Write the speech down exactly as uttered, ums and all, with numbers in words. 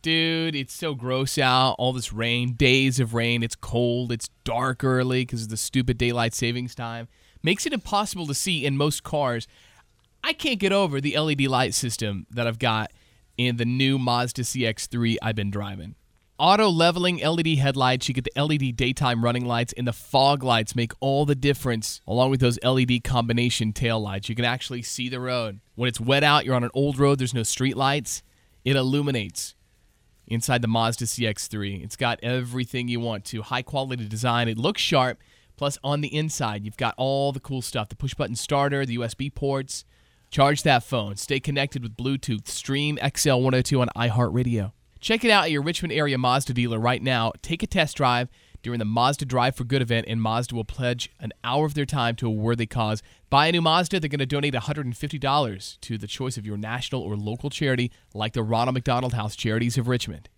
Dude, it's so gross out. All this rain, days of rain. It's cold. It's dark early because of the stupid daylight savings time. Makes it impossible to see in most cars. I can't get over the L E D light system that I've got in the new Mazda C X three I've been driving. Auto leveling L E D headlights, you get the L E D daytime running lights, and the fog lights make all the difference, along with those L E D combination tail lights. You can actually see the road. When it's wet out, you're on an old road, there's no street lights, it illuminates inside the Mazda C X three. It's got everything you want to. High-quality design. It looks sharp. Plus, on the inside, you've got all the cool stuff. The push-button starter, the U S B ports. Charge that phone. Stay connected with Bluetooth. Stream X L one oh two on iHeartRadio. Check it out at your Richmond area Mazda dealer right now. Take a test drive during the Mazda Drive for Good event, and Mazda will pledge an hour of their time to a worthy cause. Buy a new Mazda, they're going to donate one hundred fifty dollars to the choice of your national or local charity, like the Ronald McDonald House Charities of Richmond.